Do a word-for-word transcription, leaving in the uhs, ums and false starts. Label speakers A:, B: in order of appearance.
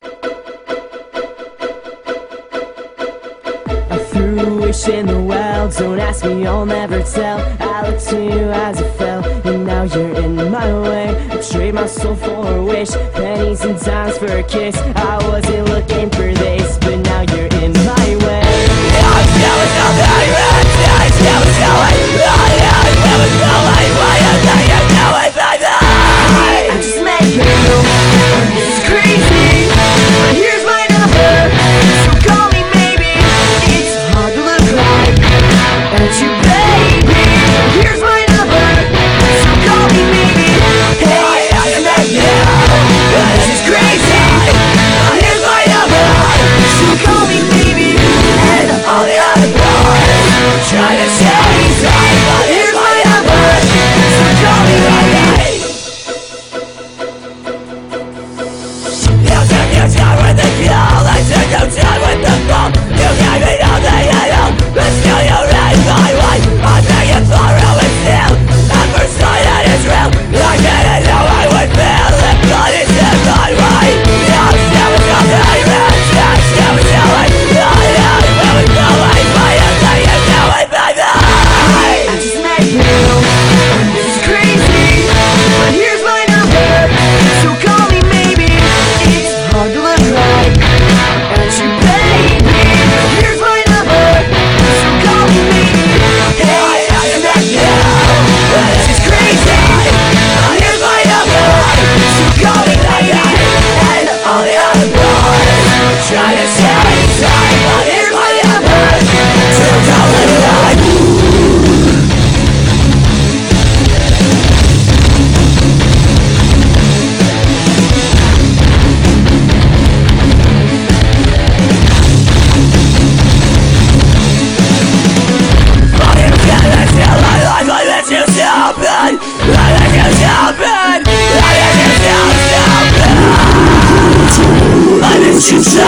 A: I threw a wish in the well, don't ask me, I'll never tell. I looked to you as it fell, and now you're in my way. I trade my soul for a wish, pennies and dimes for a kiss. I wasn't looking for this, but now you're in my way. I'm still something I read, I'm still going, I'm never going, why am I not knowing by that? I just met you, this is crazy, but here's my number, so call me maybe. It's hard to look like, aren't you baby? Here's my number, so call me maybe. Hey, I just met you, this is crazy, but here's my number, so call me maybe. And all the other boys try to say something, but here's my number, so call me maybe. You took your time with the kill, I took your time with the fall. You gave me nothing at all, but still you read my way. I'm begging for real and still, at first sight that is real. I didn't know I would feel it, but it's in my way. I'm still something I read, I'm still telling. I am really going, why am I not knowing by that? I just met you, this is crazy, but here's my number, so call me maybe. It's hard to look like, aren't you baby? Here's my number, so call me maybe. Hey, I just met you, this is crazy, but here's my number, so call me maybe. And all the other boys try to say something, but here's my number, so call me maybe. You